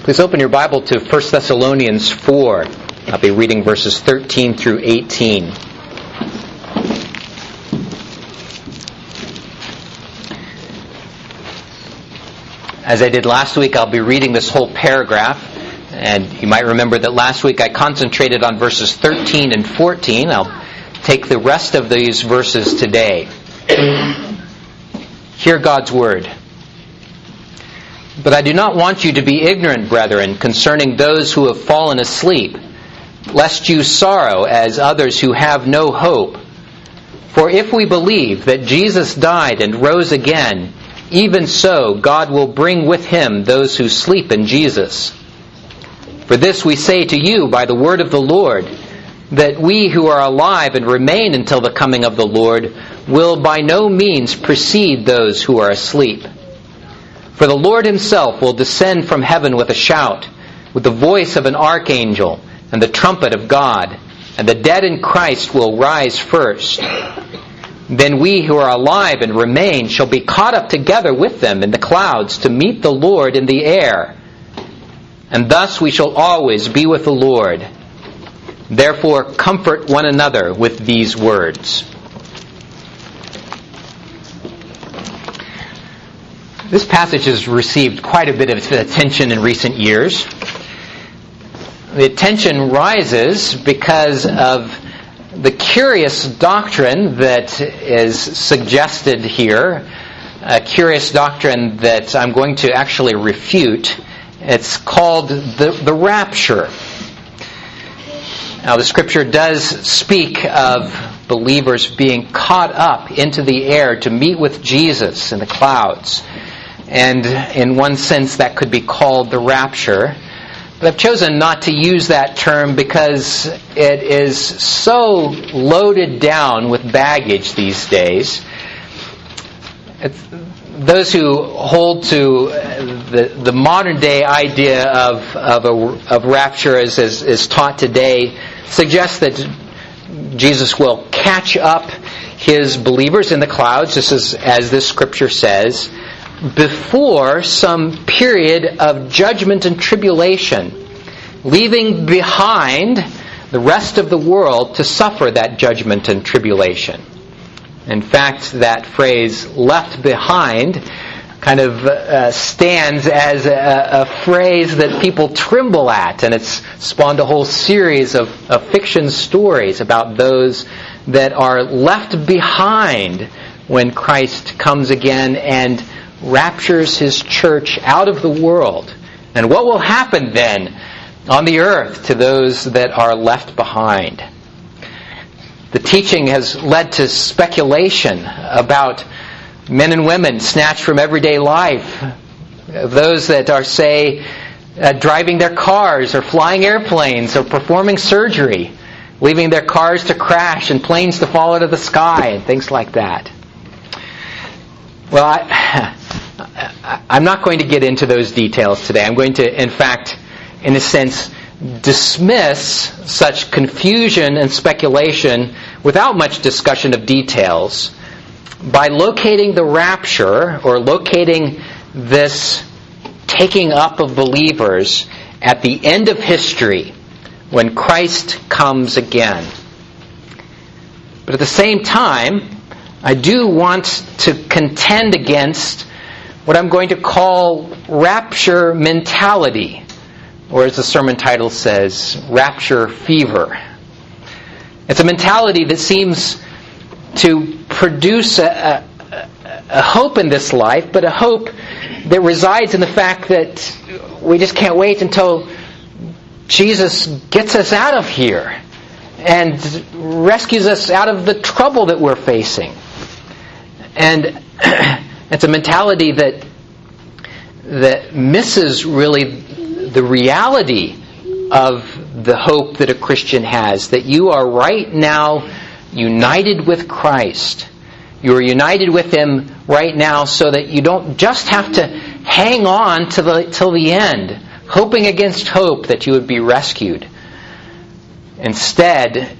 Please open your Bible to 1 Thessalonians 4. I'll be reading verses 13 through 18. As I did last week, I'll be reading this whole paragraph. And you might remember that last week I concentrated on verses 13 and 14. I'll take the rest of these verses today. Hear God's word. But I do not want you to be ignorant, brethren, concerning those who have fallen asleep, lest you sorrow as others who have no hope. For if we believe that Jesus died and rose again, even so God will bring with him those who sleep in Jesus. For this we say to you by the word of the Lord, that we who are alive and remain until the coming of the Lord will by no means precede those who are asleep. For the Lord himself will descend from heaven with a shout, with the voice of an archangel, and the trumpet of God, and the dead in Christ will rise first. Then we who are alive and remain shall be caught up together with them in the clouds to meet the Lord in the air. And thus we shall always be with the Lord. Therefore comfort one another with these words. This passage has received quite a bit of attention in recent years. The attention rises because of the curious doctrine that is suggested here, a curious doctrine that I'm going to actually refute. It's called the rapture. Now, the Scripture does speak of believers being caught up into the air to meet with Jesus in the clouds. And in one sense, that could be called the rapture. But I've chosen not to use that term because it is so loaded down with baggage these days. Those who hold to the modern day idea of rapture as taught today suggest that Jesus will catch up his believers in the clouds, just as this scripture says, before some period of judgment and tribulation, leaving behind the rest of the world to suffer that judgment and tribulation. In fact, that phrase, left behind, kind of stands as a phrase that people tremble at, and it's spawned a whole series of fiction stories about those that are left behind when Christ comes again and raptures his church out of the world. And what will happen then on the earth to those that are left behind? The teaching has led to speculation about men and women snatched from everyday life, those that are, say, driving their cars or flying airplanes or performing surgery, leaving their cars to crash and planes to fall out of the sky and things like that. Well, I'm not going to get into those details today. I'm going to, in fact, in a sense, dismiss such confusion and speculation without much discussion of details by locating the rapture, or locating this taking up of believers at the end of history when Christ comes again. But at the same time, I do want to contend against what I'm going to call rapture mentality, or as the sermon title says, rapture fever. It's a mentality that seems to produce a hope in this life, but a hope that resides in the fact that we just can't wait until Jesus gets us out of here and rescues us out of the trouble that we're facing. And it's a mentality that misses really the reality of the hope that a Christian has, that you are right now united with Christ. You are united with him right now so that you don't just have to hang on till the end, hoping against hope that you would be rescued. Instead,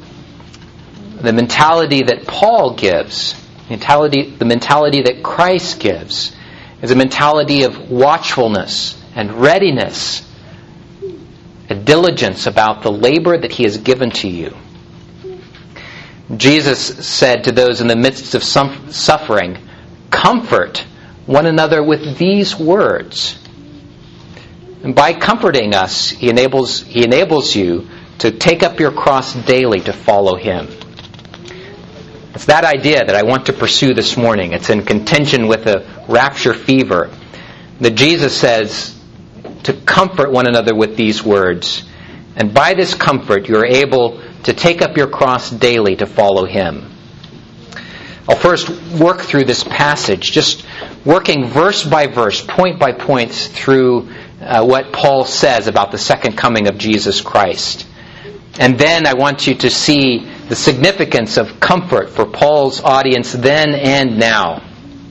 the mentality that Paul gives, the mentality that Christ gives, is a mentality of watchfulness and readiness, a diligence about the labor that He has given to you. Jesus said to those in the midst of suffering, "Comfort one another with these words." And by comforting us, He enables you to take up your cross daily to follow Him. It's that idea that I want to pursue this morning. It's in contention with the rapture fever. That Jesus says to comfort one another with these words. And by this comfort, you're able to take up your cross daily to follow Him. I'll first work through this passage, just working verse by verse, point by point through what Paul says about the second coming of Jesus Christ. And then I want you to see the significance of comfort for Paul's audience then and now.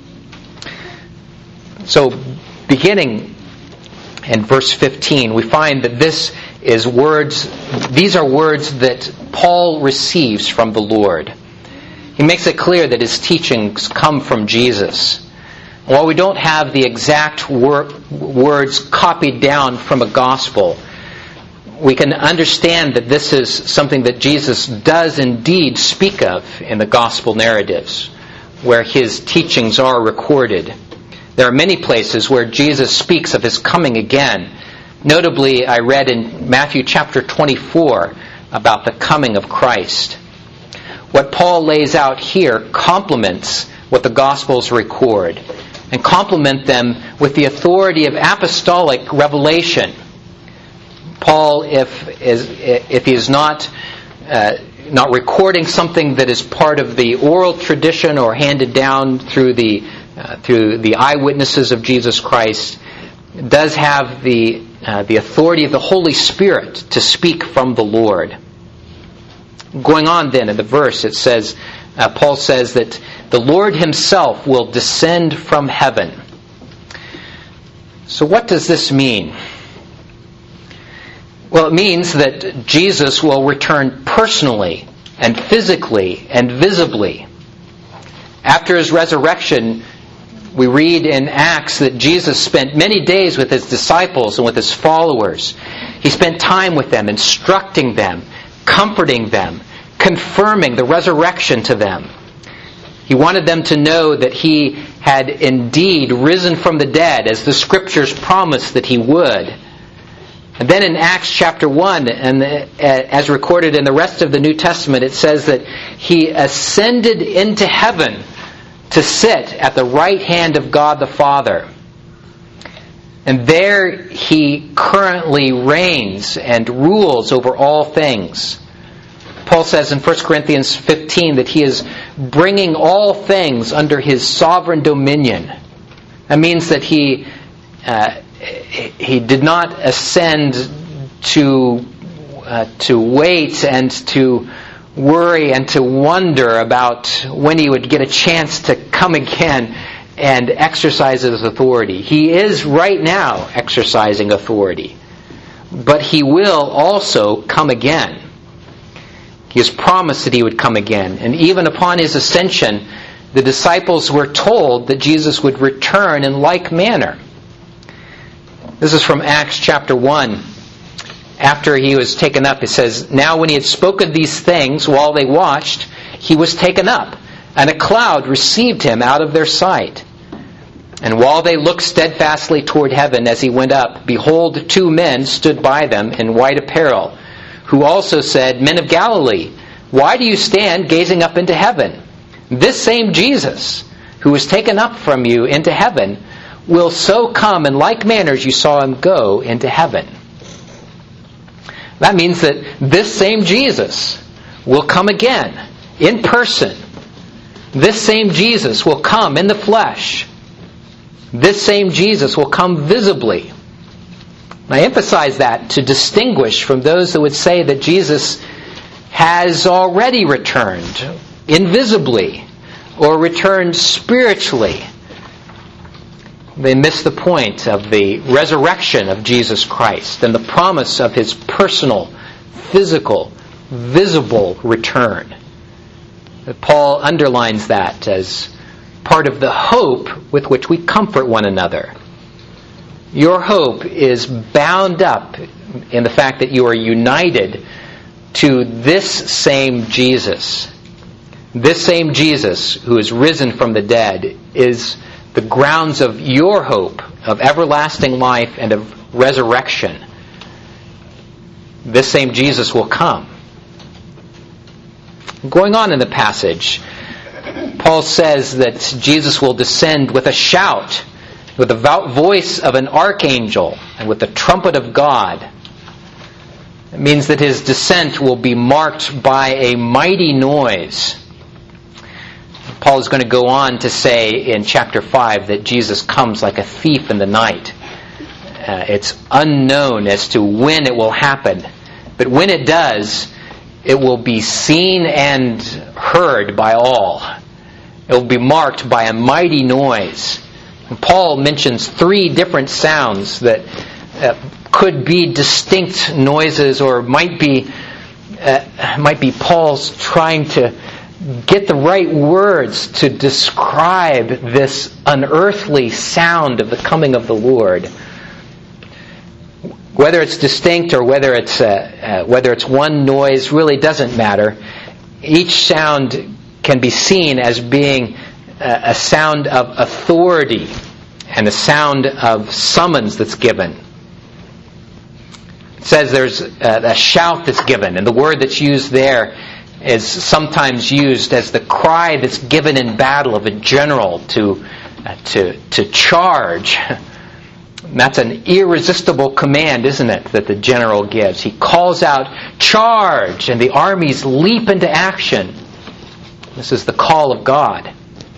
So, beginning in verse 15, we find that these are words that Paul receives from the Lord. He makes it clear that his teachings come from Jesus. While we don't have the exact words copied down from a gospel, we can understand that this is something that Jesus does indeed speak of in the gospel narratives, where His teachings are recorded. There are many places where Jesus speaks of His coming again. Notably, I read in Matthew chapter 24 about the coming of Christ. What Paul lays out here complements what the Gospels record, and complement them with the authority of apostolic revelation. Paul, if he is not recording something that is part of the oral tradition or handed down through the eyewitnesses of Jesus Christ, does have the authority of the Holy Spirit to speak from the Lord. Going on then in the verse, it says, Paul says that the Lord Himself will descend from heaven. So what does this mean? Well, it means that Jesus will return personally and physically and visibly. After His resurrection, we read in Acts that Jesus spent many days with His disciples and with His followers. He spent time with them, instructing them, comforting them, confirming the resurrection to them. He wanted them to know that He had indeed risen from the dead, as the Scriptures promised that He would. And then in Acts chapter 1, and as recorded in the rest of the New Testament, it says that He ascended into heaven to sit at the right hand of God the Father. And there He currently reigns and rules over all things. Paul says in 1 Corinthians 15 that He is bringing all things under His sovereign dominion. That means that He did not ascend to wait and to worry and to wonder about when He would get a chance to come again and exercise His authority. He is right now exercising authority, but He will also come again. He has promised that He would come again. And even upon His ascension, the disciples were told that Jesus would return in like manner. This is from Acts chapter 1. After He was taken up, it says, "Now when He had spoken these things while they watched, He was taken up, and a cloud received Him out of their sight. And while they looked steadfastly toward heaven as He went up, behold, 2 men stood by them in white apparel, who also said, 'Men of Galilee, why do you stand gazing up into heaven? This same Jesus, who was taken up from you into heaven, will so come in like manner as you saw Him go into heaven.'" That means that this same Jesus will come again in person. This same Jesus will come in the flesh. This same Jesus will come visibly. I emphasize that to distinguish from those that would say that Jesus has already returned invisibly or returned spiritually. They miss the point of the resurrection of Jesus Christ and the promise of His personal, physical, visible return. Paul underlines that as part of the hope with which we comfort one another. Your hope is bound up in the fact that you are united to this same Jesus. This same Jesus who is risen from the dead is the grounds of your hope of everlasting life and of resurrection. This same Jesus will come. Going on in the passage, Paul says that Jesus will descend with a shout, with the voice of an archangel, and with the trumpet of God. It means that his descent will be marked by a mighty noise. Paul is going to go on to say in chapter 5 that Jesus comes like a thief in the night. It's unknown as to when it will happen, but when it does, it will be seen and heard by all. It will be marked by a mighty noise. And Paul mentions 3 different sounds that could be distinct noises, or might be Paul's trying to get the right words to describe this unearthly sound of the coming of the Lord. Whether it's distinct or whether it's one noise really doesn't matter. Each sound can be seen as being a sound of authority and a sound of summons that's given. It says there's a shout that's given, and the word that's used there is sometimes used as the cry that's given in battle of a general to charge. That's an irresistible command, isn't it, that the general gives? He calls out, "Charge!" and the armies leap into action. This is the call of God.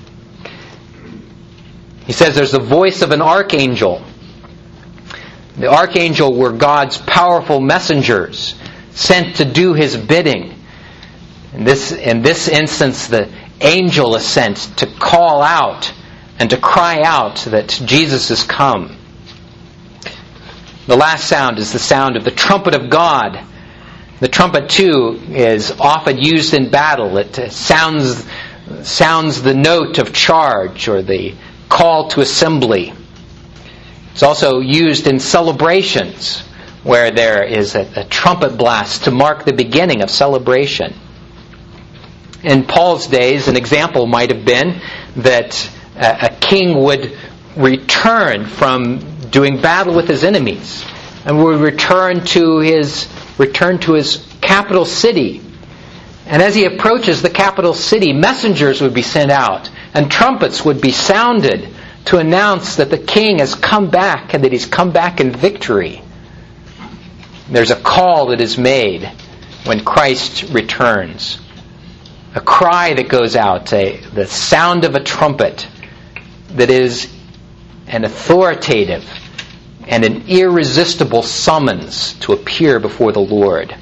He says there's the voice of an archangel. The archangel were God's powerful messengers sent to do His bidding. In this instance, the angel is sent to call out and to cry out that Jesus has come. The last sound is the sound of the trumpet of God. The trumpet, too, is often used in battle. It sounds the note of charge or the call to assembly. It's also used in celebrations where there is a trumpet blast to mark the beginning of celebration. In Paul's days, an example might have been that a king would return from doing battle with his enemies and would return to his capital city. And as he approaches the capital city, messengers would be sent out and trumpets would be sounded to announce that the king has come back and that he's come back in victory. There's a call that is made when Christ returns. A cry that goes out, the sound of a trumpet that is an authoritative and an irresistible summons to appear before the Lord.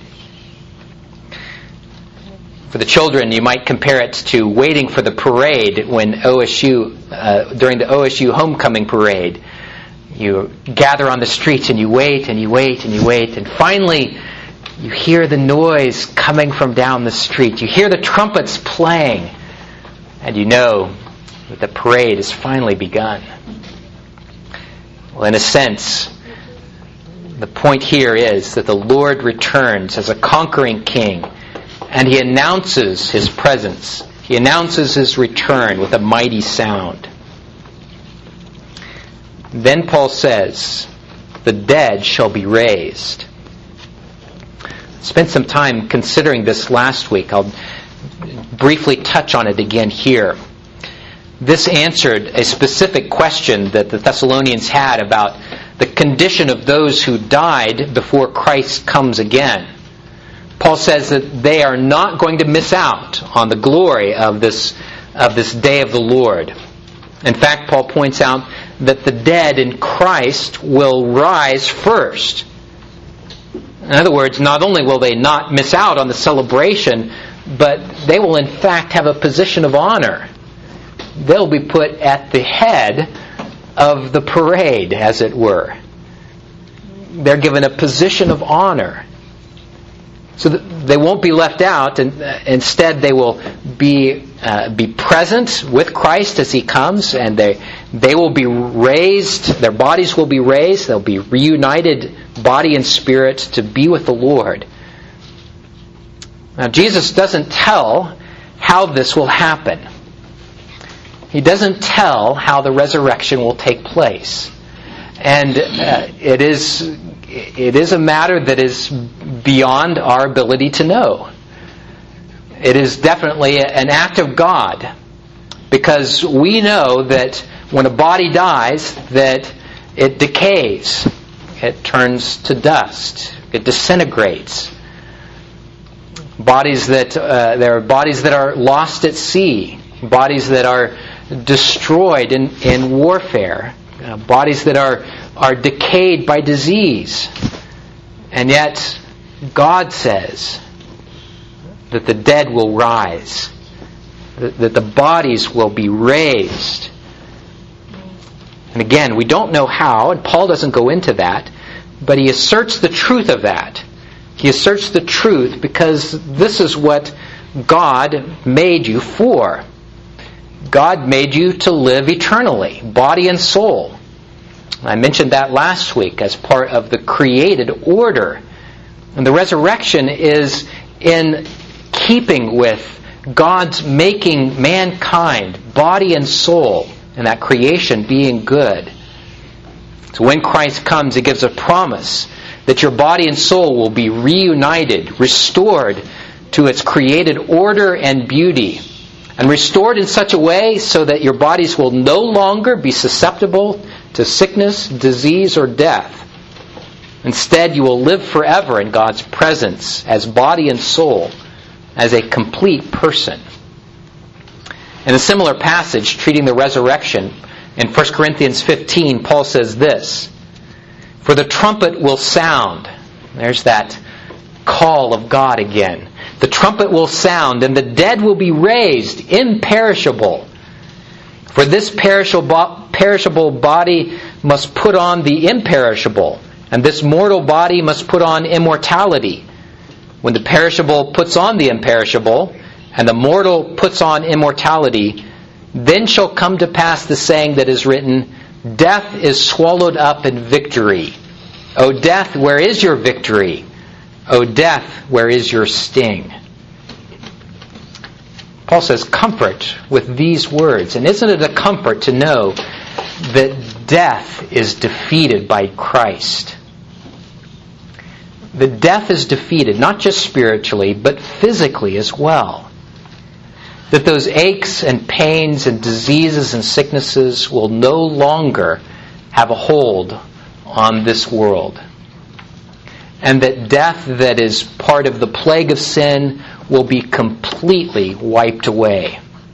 For the children, you might compare it to waiting for the parade when during the OSU homecoming parade. You gather on the streets and you wait and you wait and you wait, and finally you hear the noise coming from down the street. You hear the trumpets playing, and you know that the parade has finally begun. Well, in a sense, the point here is that the Lord returns as a conquering king, and He announces His presence. He announces His return with a mighty sound. Then Paul says, "The dead shall be raised." I spent some time considering this last week. I'll briefly touch on it again here. This answered a specific question that the Thessalonians had about the condition of those who died before Christ comes again. Paul says that they are not going to miss out on the glory of this day of the Lord. In fact, Paul points out that the dead in Christ will rise first. In other words, not only will they not miss out on the celebration, but they will in fact have a position of honor. They'll be put at the head of the parade, as it were. They're given a position of honor. So that they won't be left out, and instead they will be be present with Christ as He comes, and they will be raised, their bodies will be raised, they'll be reunited body and spirit to be with the Lord. Now, Jesus doesn't tell how this will happen. He doesn't tell how the resurrection will take place. And it is a matter that is beyond our ability to know. It is definitely an act of God, because we know that when a body dies, that it decays, it turns to dust, it disintegrates. There are bodies that are lost at sea, bodies that are destroyed in warfare, bodies that are decayed by disease. And yet, God says that the dead will rise, that the bodies will be raised. And again, we don't know how, and Paul doesn't go into that, but he asserts the truth of that. He asserts the truth because this is what God made you for. God made you to live eternally, body and soul. I mentioned that last week as part of the created order. And the resurrection is in keeping with God's making mankind, body and soul, and that creation being good. So when Christ comes, He gives a promise that your body and soul will be reunited, restored to its created order and beauty, and restored in such a way so that your bodies will no longer be susceptible to sickness, disease, or death. Instead, you will live forever in God's presence as body and soul, as a complete person. In a similar passage treating the resurrection, in 1 Corinthians 15, Paul says this, "For the trumpet will sound." There's that call of God again. "The trumpet will sound, and the dead will be raised, imperishable. For this perishable body must put on the imperishable, and this mortal body must put on immortality. When the perishable puts on the imperishable, and the mortal puts on immortality, then shall come to pass the saying that is written, Death is swallowed up in victory. O death, where is your victory? O death, where is your sting?" Paul says, comfort with these words. And isn't it a comfort to know that death is defeated by Christ? That death is defeated, not just spiritually, but physically as well. That those aches and pains and diseases and sicknesses will no longer have a hold on this world. And that death that is part of the plague of sin will be completely wiped away.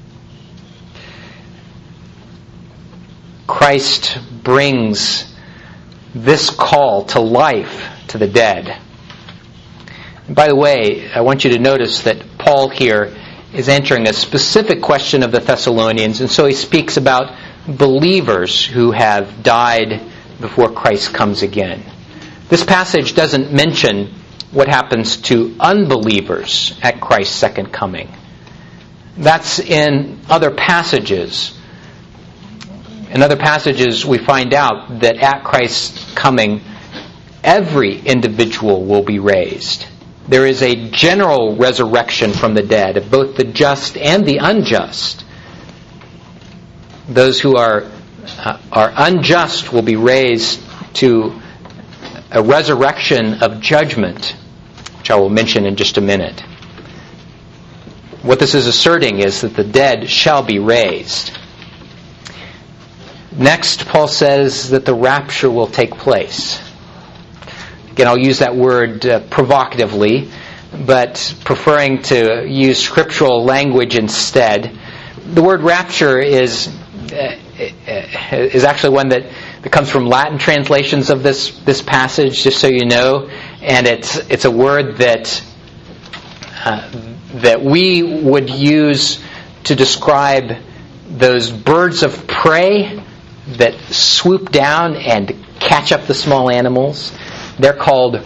Christ brings this call to life to the dead. And by the way, I want you to notice that Paul here is answering a specific question of the Thessalonians, and so he speaks about believers who have died before Christ comes again. This passage doesn't mention what happens to unbelievers at Christ's second coming. That's in other passages. In other passages we find out that at Christ's coming, every individual will be raised. There is a general resurrection from the dead of both the just and the unjust. Those who are unjust will be raised to a resurrection of judgment, which I will mention in just a minute. What this is asserting is that the dead shall be raised. Next, Paul says that the rapture will take place. Again, I'll use that word provocatively, but preferring to use scriptural language instead. The word rapture is actually one that comes from Latin translations of this passage, just so you know, and it's a word that we would use to describe those birds of prey that swoop down and catch up the small animals. They're called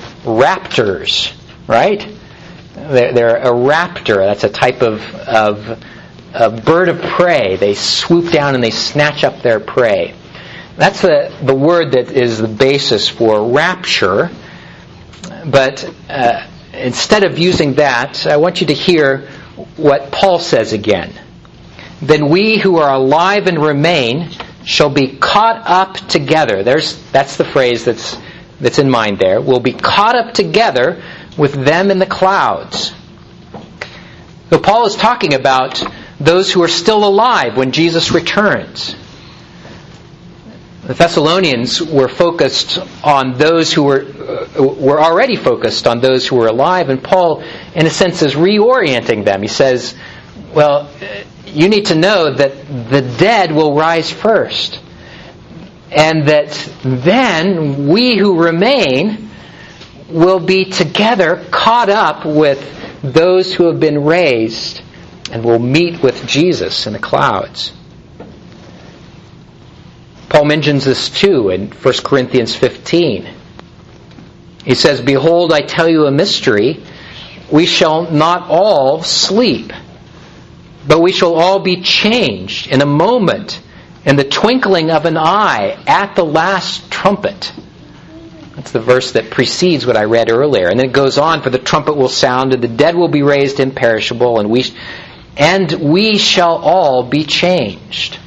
raptors, right? They're a raptor. That's a type of a bird of prey. They swoop down and they snatch up their prey. That's the word that is the basis for rapture. But instead of using that, I want you to hear what Paul says again. Then we who are alive and remain shall be caught up together. That's the phrase that's in mind there. We'll be caught up together with them in the clouds. So Paul is talking about those who are still alive when Jesus returns. The Thessalonians were focused on those who were already focused on those who were alive, and Paul, in a sense, is reorienting them. He says, well, you need to know that the dead will rise first, and that then we who remain will be together caught up with those who have been raised and will meet with Jesus in the clouds. Paul mentions this too in 1 Corinthians 15. He says, behold, I tell you a mystery. We shall not all sleep, but we shall all be changed in a moment, in the twinkling of an eye, at the last trumpet. That's the verse that precedes what I read earlier. And then it goes on, for the trumpet will sound, and the dead will be raised imperishable, and we shall all be changed.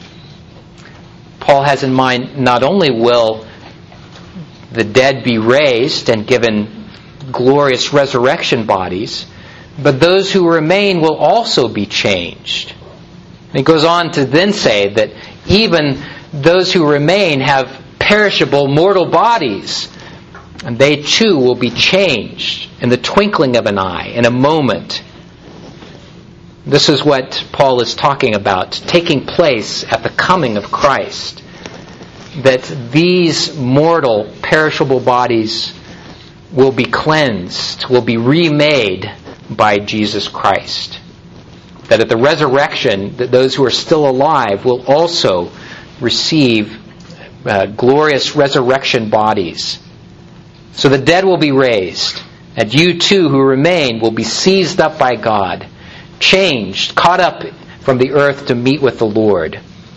Paul has in mind, not only will the dead be raised and given glorious resurrection bodies, but those who remain will also be changed. And he goes on to then say that even those who remain have perishable mortal bodies, and they too will be changed in the twinkling of an eye, in a moment. This is what Paul is talking about, taking place at the coming of Christ. That these mortal, perishable bodies will be cleansed, will be remade by Jesus Christ. That at the resurrection, that those who are still alive will also receive glorious resurrection bodies. So the dead will be raised, and you too who remain will be seized up by God, changed, caught up from the earth to meet with the Lord.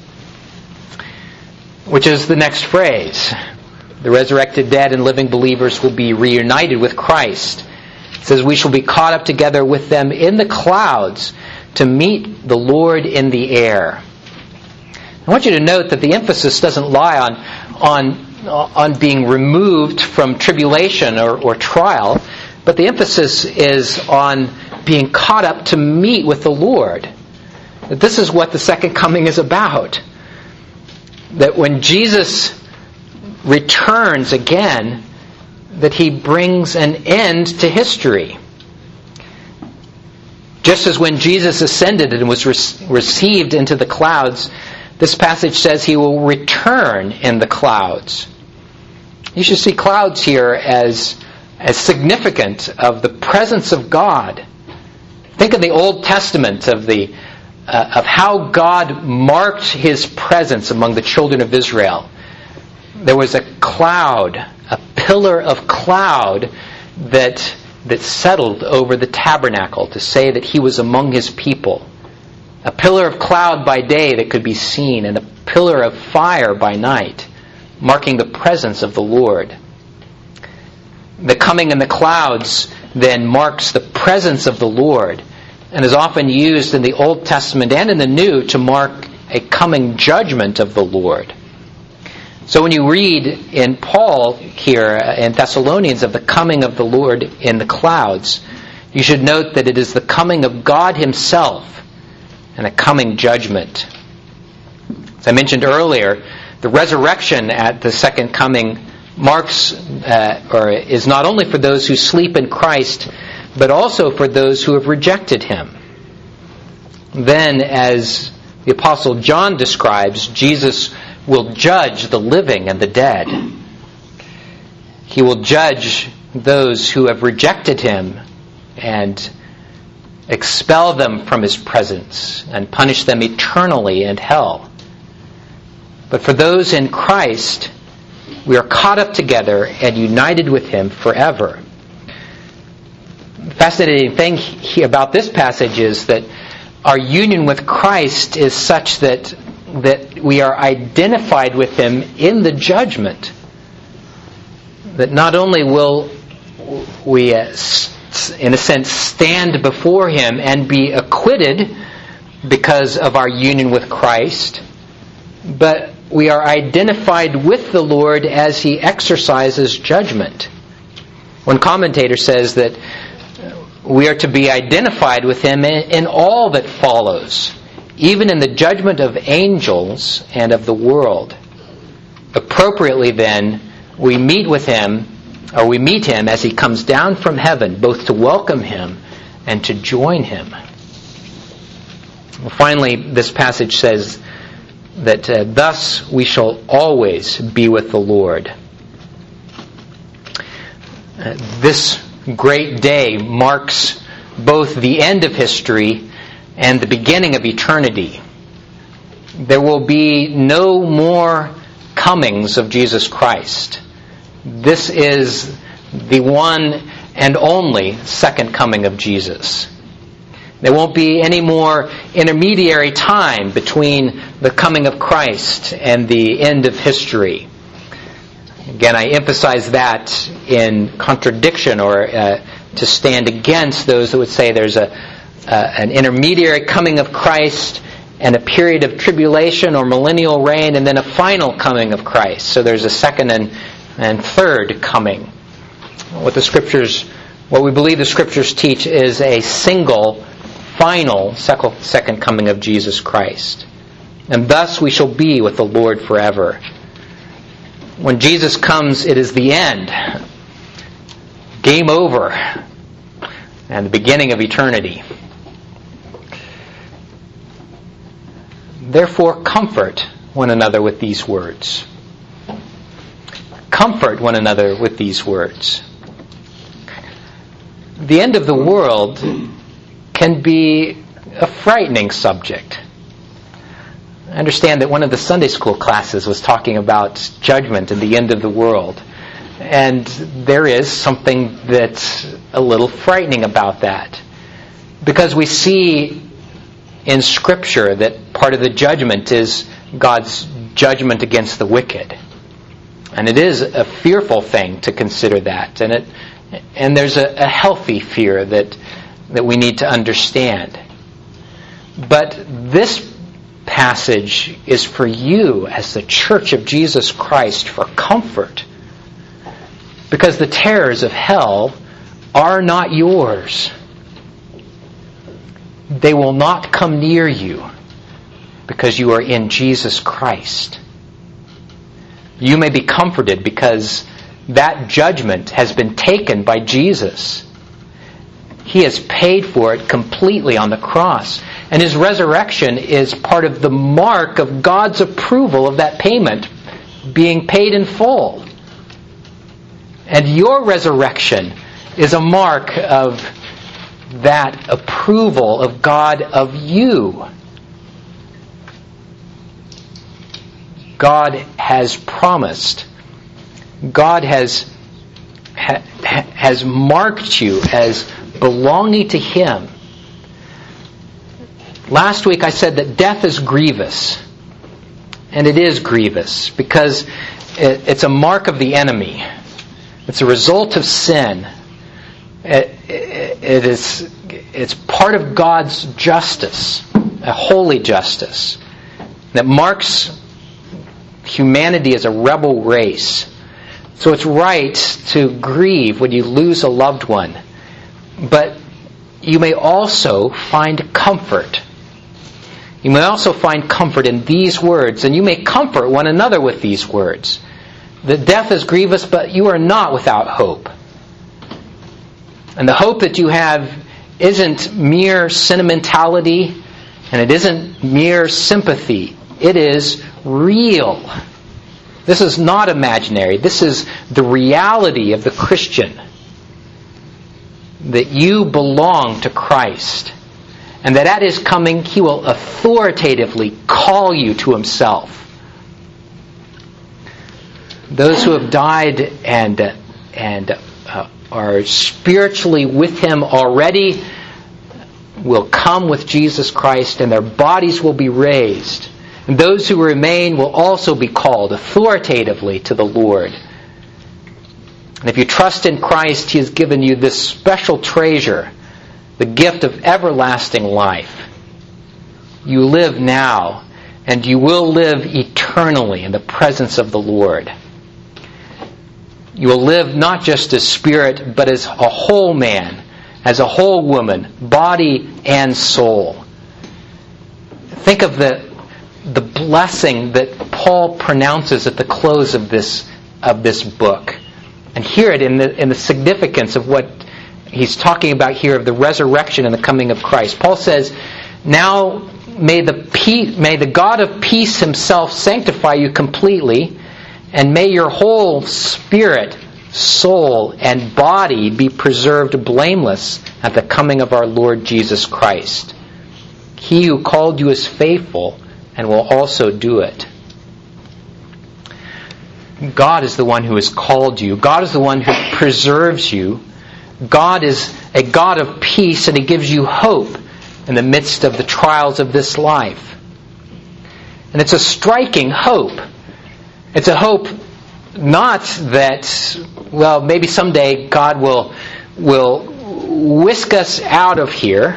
Which is the next phrase. The resurrected dead and living believers will be reunited with Christ. It says, we shall be caught up together with them in the clouds to meet the Lord in the air. I want you to note that the emphasis doesn't lie on being removed from tribulation or trial, but the emphasis is on being caught up to meet with the Lord. That this is what the second coming is about. That when Jesus returns again, that he brings an end to history. Just as when Jesus ascended and was received into the clouds, this passage says he will return in the clouds. You should see clouds here as significant of the presence of God. Think of the Old Testament of how God marked his presence among the children of Israel. There was a cloud, a pillar of cloud that settled over the tabernacle to say that he was among his people. A pillar of cloud by day that could be seen, and a pillar of fire by night, marking the presence of the Lord. The coming in the clouds then marks the presence of the Lord, and is often used in the Old Testament and in the New to mark a coming judgment of the Lord. So when you read in Paul here in Thessalonians of the coming of the Lord in the clouds, you should note that it is the coming of God himself and a coming judgment. As I mentioned earlier, the resurrection at the second coming marks or is not only for those who sleep in Christ, but also for those who have rejected him. Then, as the Apostle John describes, Jesus will judge the living and the dead. He will judge those who have rejected him and expel them from his presence and punish them eternally in hell. But for those in Christ, we are caught up together and united with him forever. The fascinating thing about this passage is that our union with Christ is such that we are identified with Him in the judgment. That not only will we, in a sense, stand before Him and be acquitted because of our union with Christ, but we are identified with the Lord as He exercises judgment. One commentator says that we are to be identified with Him in all that follows, even in the judgment of angels and of the world. Appropriately then, we meet Him as He comes down from heaven, both to welcome Him and to join Him. Well, finally, this passage says that thus we shall always be with the Lord. This great day marks both the end of history and the beginning of eternity. There will be no more comings of Jesus Christ. This is the one and only second coming of Jesus. There won't be any more intermediary time between the coming of Christ and the end of history. Again, I emphasize that in contradiction or to stand against those that would say there's an intermediary coming of Christ and a period of tribulation or millennial reign and then a final coming of Christ. So there's a second and third coming. What we believe the Scriptures teach is a single, final second coming of Jesus Christ. And thus we shall be with the Lord forever. When Jesus comes, it is the end. Game over. And the beginning of eternity. Therefore, comfort one another with these words. Comfort one another with these words. The end of the world can be a frightening subject. I understand that one of the Sunday school classes was talking about judgment and the end of the world. And there is something that's a little frightening about that. Because we see in Scripture that part of the judgment is God's judgment against the wicked. And it is a fearful thing to consider that. And there's a healthy fear that we need to understand. But this passage is for you as the Church of Jesus Christ for comfort. Because the terrors of hell are not yours. They will not come near you because you are in Jesus Christ. You may be comforted because that judgment has been taken by Jesus. He has paid for it completely on the cross. And His resurrection is part of the mark of God's approval of that payment being paid in full. And your resurrection is a mark of that approval of God of you. God has promised. God has marked you as belonging to Him. Last week I said that death is grievous. And it is grievous because it's a mark of the enemy. It's a result of sin. It's part of God's justice, a holy justice, that marks humanity as a rebel race. So it's right to grieve when you lose a loved one. But you may also find comfort. You may also find comfort in these words, and you may comfort one another with these words. That death is grievous, but you are not without hope. And the hope that you have isn't mere sentimentality, and it isn't mere sympathy. It is real. This is not imaginary. This is the reality of the Christian. That you belong to Christ. And that at His coming, He will authoritatively call you to Himself. Those who have died and are spiritually with Him already, will come with Jesus Christ, and their bodies will be raised. And those who remain will also be called authoritatively to the Lord. And if you trust in Christ, He has given you this special treasure, the gift of everlasting life. You live now, and you will live eternally in the presence of the Lord. You will live not just as spirit, but as a whole man, as a whole woman, body and soul. Think of the blessing that Paul pronounces at the close of this book, and hear it in the significance of what he's talking about here of the resurrection and the coming of Christ. Paul says, "Now may the God of peace Himself sanctify you completely, and may your whole spirit, soul, and body be preserved blameless at the coming of our Lord Jesus Christ. He who called you is faithful and will also do it." God is the one who has called you. God is the one who preserves you. God is a God of peace, and He gives you hope in the midst of the trials of this life. And it's a striking hope. It's a hope not that, well, maybe someday God will whisk us out of here.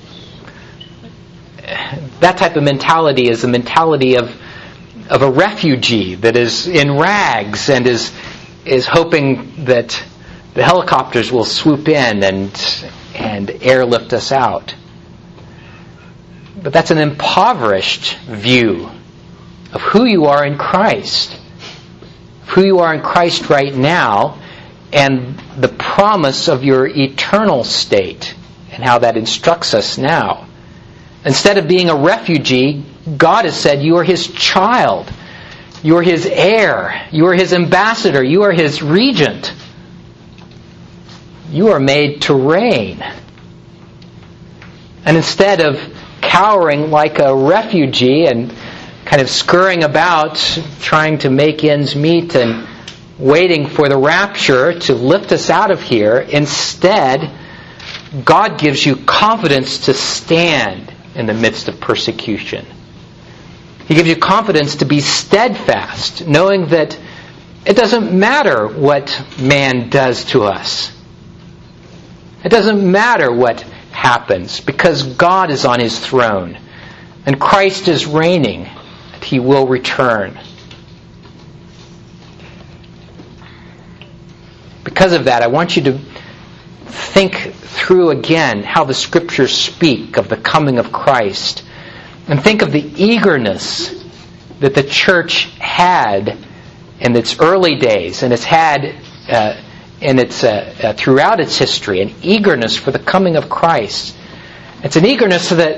That type of mentality is the mentality of a refugee that is in rags and is hoping that the helicopters will swoop in and airlift us out. But that's an impoverished view of who you are in Christ. Who you are in Christ right now, and the promise of your eternal state, and how that instructs us now. Instead of being a refugee, God has said you are His child. You are His heir. You are His ambassador. You are His regent. You are made to reign. And instead of cowering like a refugee and kind of scurrying about, trying to make ends meet and waiting for the rapture to lift us out of here, instead, God gives you confidence to stand in the midst of persecution. He gives you confidence to be steadfast, knowing that it doesn't matter what man does to us. It doesn't matter what happens, because God is on His throne and Christ is reigning, and He will return. Because of that, I want you to think through again how the Scriptures speak of the coming of Christ, and think of the eagerness that the church had in its early days, and it's had throughout its history, an eagerness for the coming of Christ. It's an eagerness that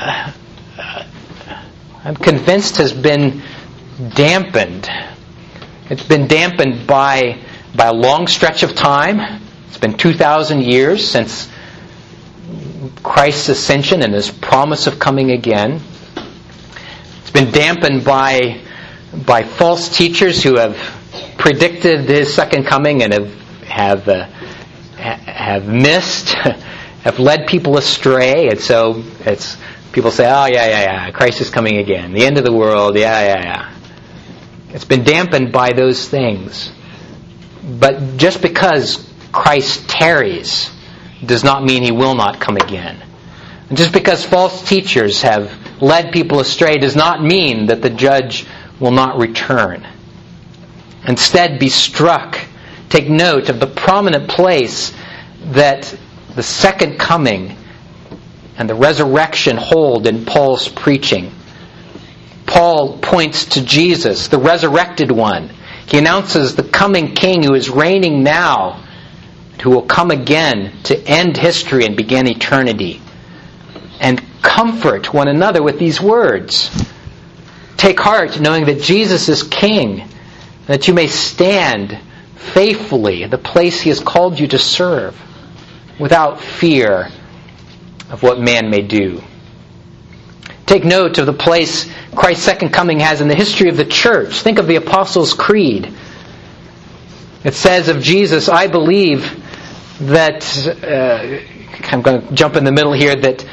I'm convinced has been dampened. It's been dampened by a long stretch of time. It's been 2,000 years since Christ's ascension and His promise of coming again. It's been dampened by false teachers who have predicted His second coming and have missed, have led people astray, and so it's people say, "Oh yeah, Christ is coming again, the end of the world, yeah." It's been dampened by those things. But just because Christ tarries does not mean He will not come again. And just because false teachers have led people astray does not mean that the judge will not return. Instead, be struck. Take note of the prominent place that the second coming and the resurrection hold in Paul's preaching. Paul points to Jesus, the resurrected one. He announces the coming King who is reigning now, who will come again to end history and begin eternity. And comfort one another with these words. Take heart knowing that Jesus is King, that you may stand faithfully in the place He has called you to serve, without fear of what man may do. Take note of the place Christ's second coming has in the history of the church. Think of the Apostles' Creed. It says of Jesus, "I believe that," I'm going to jump in the middle here, that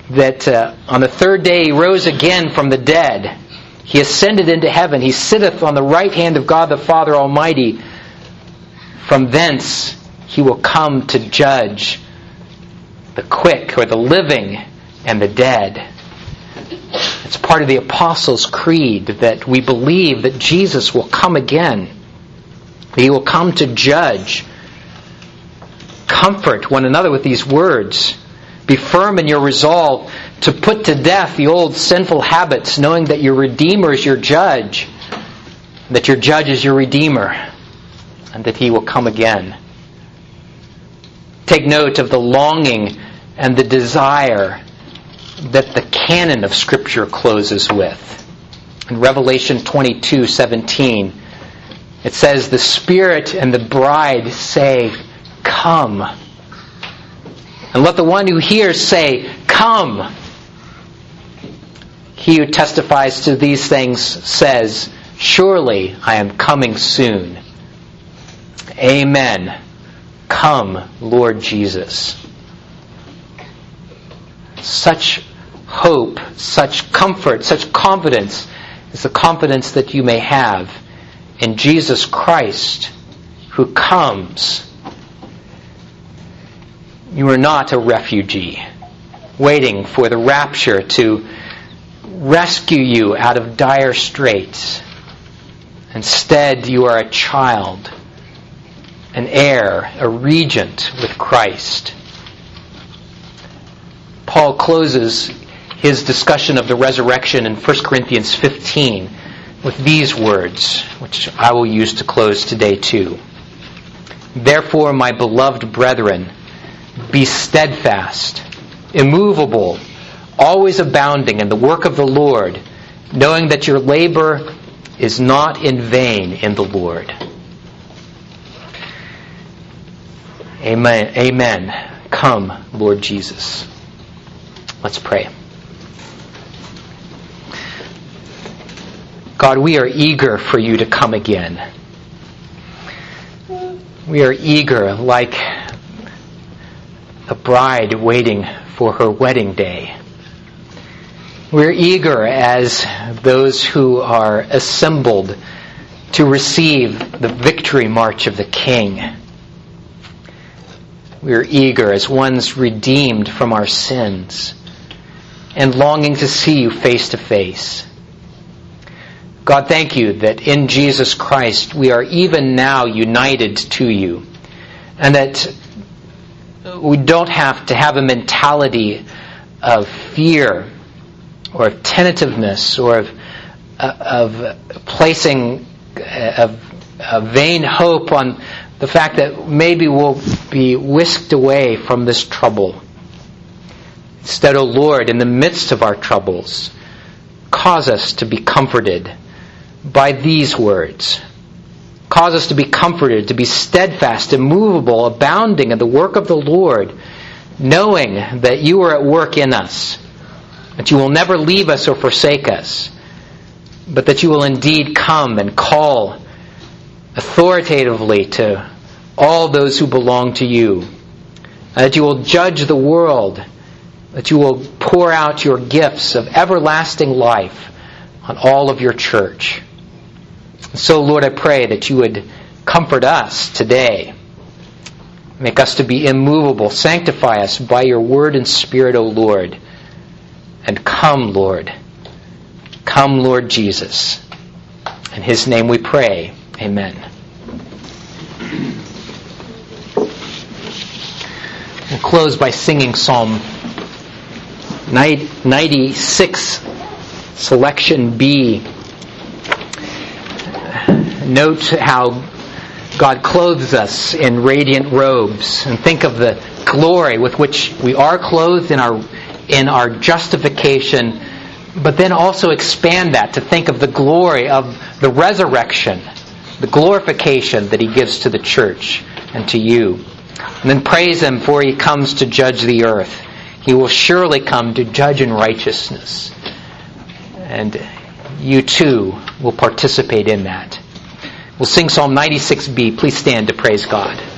that on the third day He rose again from the dead. He ascended into heaven. He sitteth on the right hand of God the Father Almighty. From thence He will come to judge the quick, or the living, and the dead. It's part of the Apostles' Creed that we believe that Jesus will come again. He will come to judge. Comfort one another with these words. Be firm in your resolve to put to death the old sinful habits, knowing that your Redeemer is your judge, that your judge is your Redeemer, and that He will come again. Take note of the longing and the desire that the canon of Scripture closes with. In Revelation 22:17, it says, "The Spirit and the bride say, 'Come.' And let the one who hears say, 'Come.' He who testifies to these things says, 'Surely I am coming soon.' Amen. Come, Lord Jesus." Such hope, such comfort, such confidence is the confidence that you may have in Jesus Christ, who comes. You are not a refugee waiting for the rapture to rescue you out of dire straits. Instead, you are a child, an heir, a regent with Christ. Paul closes his discussion of the resurrection in 1 Corinthians 15 with these words, which I will use to close today too. "Therefore, my beloved brethren, be steadfast, immovable, always abounding in the work of the Lord, knowing that your labor is not in vain in the Lord." Amen. Amen. Come, Lord Jesus. Let's pray. God, we are eager for you to come again. We are eager like a bride waiting for her wedding day. We're eager as those who are assembled to receive the victory march of the King. We're eager as ones redeemed from our sins and longing to see you face to face. God, thank you that in Jesus Christ we are even now united to you, and that we don't have to have a mentality of fear or of tentativeness or of placing a vain hope on the fact that maybe we'll be whisked away from this trouble. Instead, O Lord, in the midst of our troubles, cause us to be comforted by these words. Cause us to be comforted, to be steadfast, immovable, abounding in the work of the Lord, knowing that you are at work in us, that you will never leave us or forsake us, but that you will indeed come and call authoritatively to all those who belong to you, that you will judge the world, that you will pour out your gifts of everlasting life on all of your church. So, Lord, I pray that you would comfort us today. Make us to be immovable. Sanctify us by your word and spirit, O Lord. And come, Lord. Come, Lord Jesus. In his name we pray. Amen. We'll close by singing Psalm 96, selection B. Note how God clothes us in radiant robes, and think of the glory with which we are clothed in our justification, but then also expand that to think of the glory of the resurrection, the glorification that he gives to the church and to you. And then praise him, for he comes to judge the earth. He will surely come to judge in righteousness. And you too will participate in that. We'll sing Psalm 96b. Please stand to praise God.